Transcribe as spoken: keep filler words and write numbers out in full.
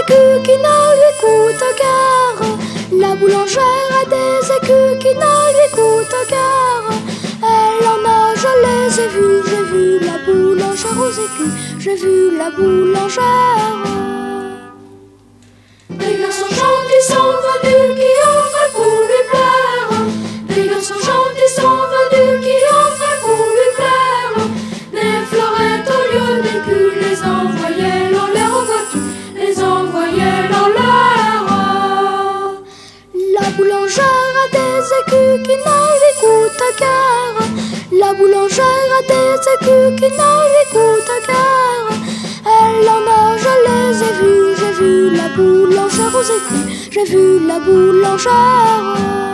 écus qui ne lui coûtent guère. La boulangère a des écus qui ne lui coûtent guère. Elle en a, je les ai vus, j'ai vu la boulangère aux écus, j'ai vu la boulangère. Des garçons gentils sont venus qui ont fait pour lui plaire. Des garçons gentils sont venus qui ont fait pour lui plaire. Des fleurettes au lieu d'écus, les envoyaient dans l'air aux voitures, les envoyaient dans l'air. La boulangère a des écus qui ne lui coûtent guère. La boulangère a des écus qui ne lui coûtent guère. Elle en a, je les ai vus, j'ai vu la boulangère aux écus, j'ai vu la boulangère.